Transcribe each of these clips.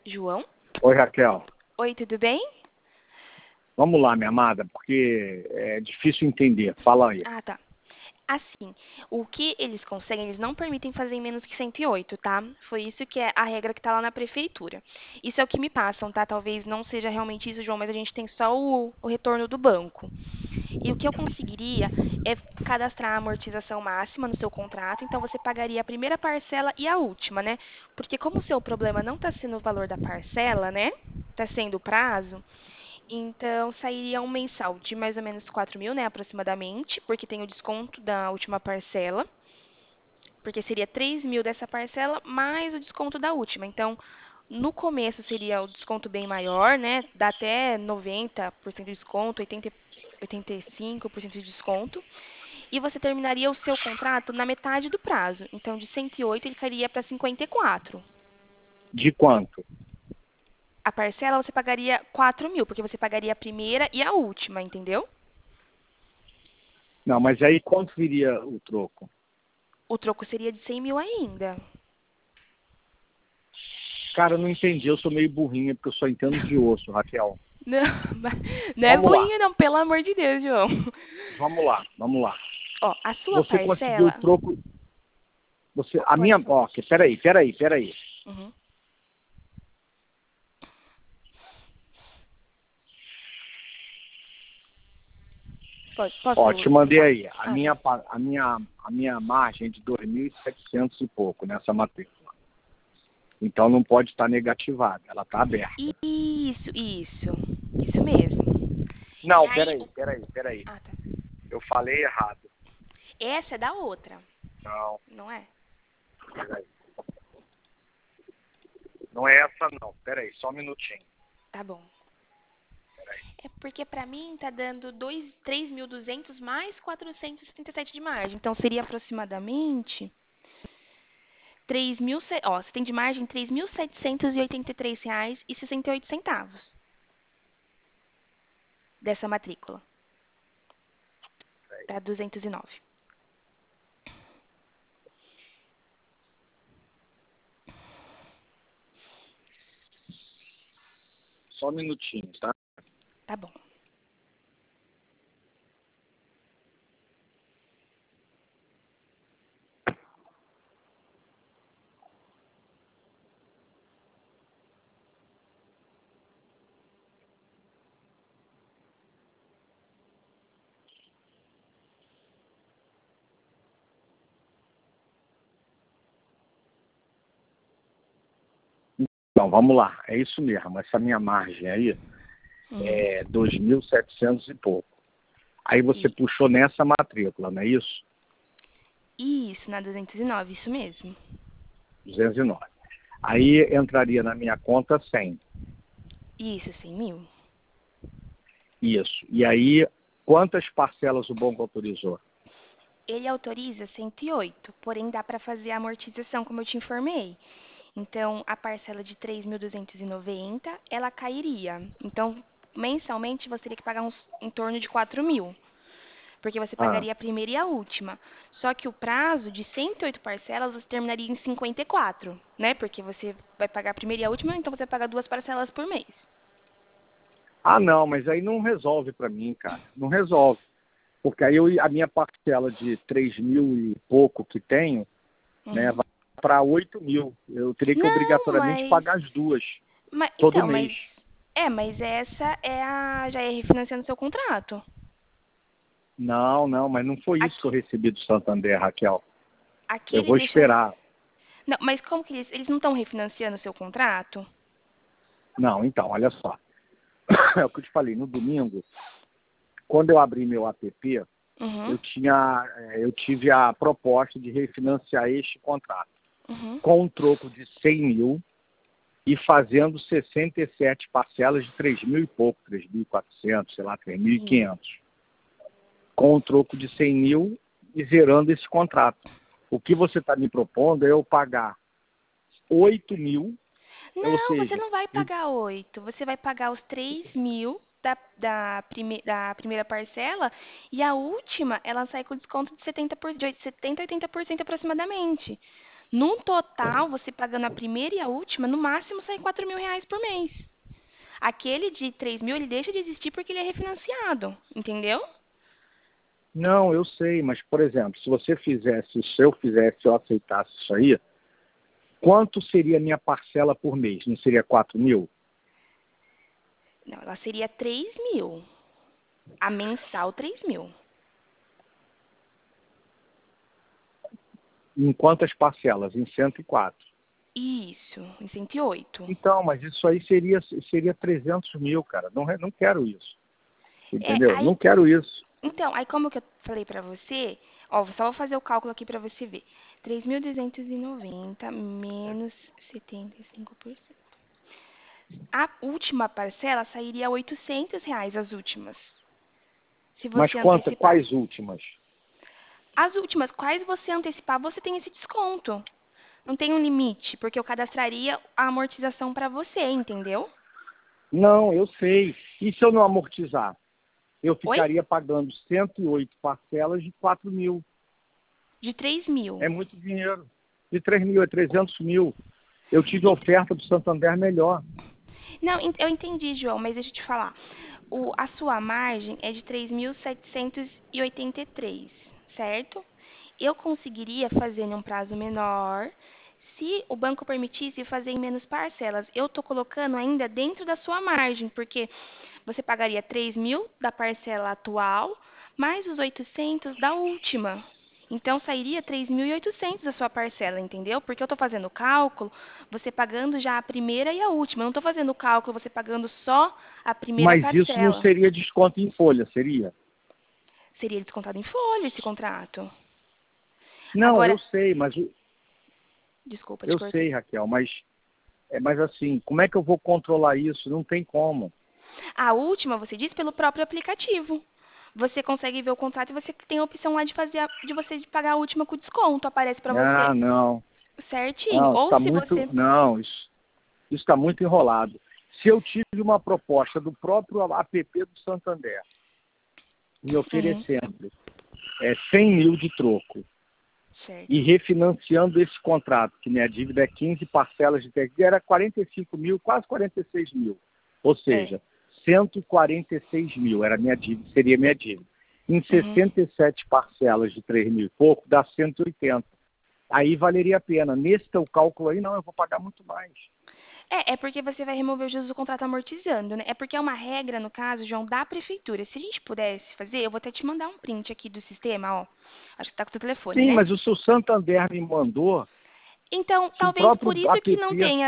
João? Oi, Raquel. Oi, tudo bem? Vamos lá, minha amada, porque é difícil entender. Fala aí. Ah, tá. Assim, o que eles conseguem, eles não permitem fazer em menos que 108, tá? Foi isso que é a regra que tá lá na prefeitura. Isso é o que me passam, tá? Talvez não seja realmente isso, João, mas a gente tem só o retorno do banco. E o que eu conseguiria é cadastrar a amortização máxima no seu contrato, então você pagaria a primeira parcela e a última, né? Porque como o seu problema não está sendo o valor da parcela, né? Está sendo o prazo, então sairia um mensal de mais ou menos 4.000, né, aproximadamente, porque tem o desconto da última parcela, porque seria 3.000 dessa parcela mais o desconto da última. Então, no começo seria o desconto bem maior, né? Dá até 90% de desconto, 85% de desconto. E você terminaria o seu contrato na metade do prazo. Então, de 108 ele cairia para 54. De quanto? A parcela você pagaria 4.000, porque você pagaria a primeira e a última, entendeu? Não, mas aí quanto viria o troco? O troco seria de 100.000 ainda. Cara, eu não entendi. Eu sou meio burrinha, porque eu só entendo de osso, Raquel. Não, não é Vamos lá. burrinho não, pelo amor de Deus, João. Vamos lá, vamos lá. Ó, a sua Você conseguiu o parcela... troco... A Pode minha... falar. Ó, peraí. Uhum. Ó, te Posso mandei explicar? aí. A Ah, tá. minha margem é de 2.700 e pouco nessa matrícula. Então não pode estar negativada. Ela está aberta. Isso mesmo. E Não, aí, peraí. ah, tá. Eu falei errado. Essa é da outra, Não, não é? peraí. Não é essa não. Peraí, só um minutinho. Tá bom. Peraí. É porque pra mim tá dando 3.200 mais 477 de margem. Então seria aproximadamente 3.000, ó, você tem de margem R$ 3.783,68 dessa matrícula para 209. Só um minutinho, tá? Tá bom. Então, vamos lá. É isso mesmo. Essa minha margem aí Uhum. é 2.700 e pouco. Aí você E- puxou nessa matrícula, não é isso? Isso, na 209, isso mesmo. 209. Aí entraria na minha conta 100. Isso, 100.000. Isso. E aí, quantas parcelas o banco autorizou? Ele autoriza 108, porém dá para fazer a amortização, como eu te informei. Então, a parcela de 3.290, ela cairia. Então, mensalmente, você teria que pagar em torno de 4.000, porque você Ah, pagaria a primeira e a última. Só que o prazo de 108 parcelas, você terminaria em 54, né? Porque você vai pagar a primeira e a última, então você paga 2 parcelas por mês. não, mas aí não resolve para mim, cara. Não resolve. Porque aí a minha parcela de 3.000 e pouco que tenho, né, Uhum. vai para 8.000. Eu teria que Não, obrigatoriamente pagar as duas, todo então, mês. mas essa é já é refinanciando seu contrato. Não, mas não foi isso que eu Aqui, recebi do Santander, Raquel. aqui Eu ele vou deixa. esperar. Não, mas como que eles não estão refinanciando o seu contrato? Não, então, olha só. É o que eu te falei, no domingo, quando eu abri meu app, Uhum, eu tive a proposta de refinanciar este contrato uhum. com um troco de 100.000 e fazendo 67 parcelas de 3.000 e pouco, 3.400, sei lá, Isso. 3.500, com um troco de 100.000 e zerando esse contrato. O que você está me propondo é eu pagar 8.000, ou Não, você seja, não vai pagar 8. Você vai pagar os 3.000 da primeira parcela e a última, ela sai com desconto de 70 a 80% aproximadamente. No total, você pagando a primeira e a última, no máximo sai R$ 4.000 por mês. Aquele de 3.000, ele deixa de existir porque ele é refinanciado, entendeu? Não, eu sei, mas, por exemplo, se eu fizesse, se eu aceitasse isso aí, quanto seria a minha parcela por mês? Não seria 4.000? Não, ela seria 3.000. A mensal, 3.000. Em quantas parcelas? Em 104. Isso, em 108. Então, mas isso aí seria 300 mil, cara. Não, não quero isso. É, Entendeu? aí, Não quero isso. então, aí como que eu falei pra você, ó, só vou fazer o cálculo aqui pra você ver. 3.290 menos 75%. A última parcela sairia R$ 800, as últimas. Se Mas você antecipar. quais últimas? As últimas, quais você antecipar, você tem esse desconto. Não tem um limite, porque eu cadastraria a amortização pra você, entendeu? Não, eu sei. E se eu não amortizar? Eu Oi? ficaria pagando 108 parcelas de 4.000. De 3.000. É muito dinheiro. De 3.000 é 300 mil. Eu tive oferta do Santander melhor. Não, eu entendi, João, mas deixa eu te falar. A sua margem é de 3.783, certo? Eu conseguiria fazer em um prazo menor se o banco permitisse fazer em menos parcelas. Eu estou colocando ainda dentro da sua margem, porque você pagaria 3.000 da parcela atual, mais os 800 da última. Então, sairia 3.800 a sua parcela, entendeu? Porque eu estou fazendo o cálculo, você pagando já a primeira e a última. Eu não estou fazendo o cálculo, você pagando só a primeira Mas isso não parcela. seria desconto em folha, seria? Seria descontado em folha esse contrato. Não, eu Agora, sei, mas desculpa, te eu cortei. sei, Raquel, mas assim, como é que eu vou controlar isso? Não tem como. A última, você diz, pelo próprio aplicativo. Você consegue ver o contrato e você tem a opção lá de fazer de você de pagar a última com desconto. Aparece para você Ah, não. certinho. Não, Ou está se muito. você. Não, isso está muito enrolado. Se eu tive uma proposta do próprio app do Santander me Uhum, oferecendo 100 mil de troco e certo. refinanciando esse contrato, que minha dívida é 15 parcelas de crédito, era 45 mil, quase 46 mil. Ou É. seja, 146 mil era minha dívida, seria minha dívida. Em Uhum. 67 parcelas de 3 mil e pouco, dá 180. Aí valeria a pena. Nesse teu cálculo aí, não, eu vou pagar muito mais. É porque você vai remover os juros do contrato amortizando, né? É porque é uma regra, no caso, João, da prefeitura. Se a gente pudesse fazer, eu vou até te mandar um print aqui do sistema, ó. Acho que tá com o seu telefone, Sim, né? mas o seu Santander me mandou, Então, se o talvez próprio por isso que app...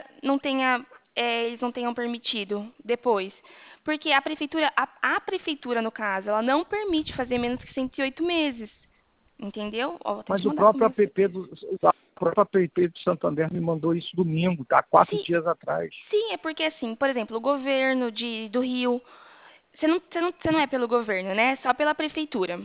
eles não tenham permitido depois. Porque a prefeitura, no caso, ela não permite fazer menos que 108 meses. Entendeu? Ó, vou até Mas te mandar como é. o próprio app do Santander me mandou isso domingo, tá? 4 Sim, dias atrás. sim, é porque assim, por exemplo, o governo do Rio. Você não é pelo governo, né? Só pela prefeitura.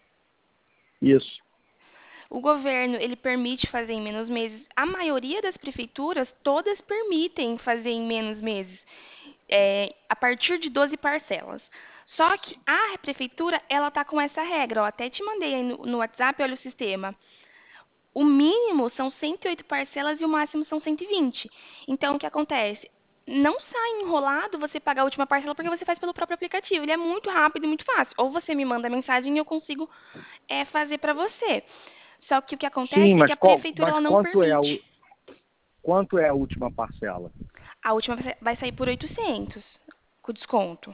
Isso. O governo, ele permite fazer em menos meses. A maioria das prefeituras, todas permitem fazer em menos meses, a partir de 12 parcelas. Só que a prefeitura, ela tá com essa regra, ó, até te mandei aí no WhatsApp, olha o sistema. O mínimo são 108 parcelas e o máximo são 120. Então, o que acontece? Não sai enrolado você pagar a última parcela porque você faz pelo próprio aplicativo. Ele é muito rápido e muito fácil. Ou você me manda a mensagem e eu consigo fazer para você. Só que o que Sim, acontece é que a prefeitura ela não permite. quanto é a última parcela? A última vai sair por 800 com desconto.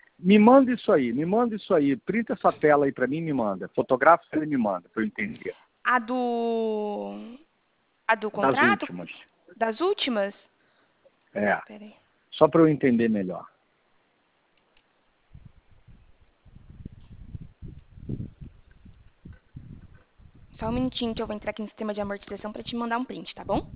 Me manda isso aí. Printa essa tela aí para mim e me manda. Fotografa e me manda, para eu entender. A do a do Das contrato últimas. das últimas? É, Pera aí. só para eu entender melhor. Só um minutinho que eu vou entrar aqui no sistema de amortização para te mandar um print, tá bom?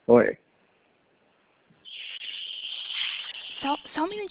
Oi. Só um minutinho.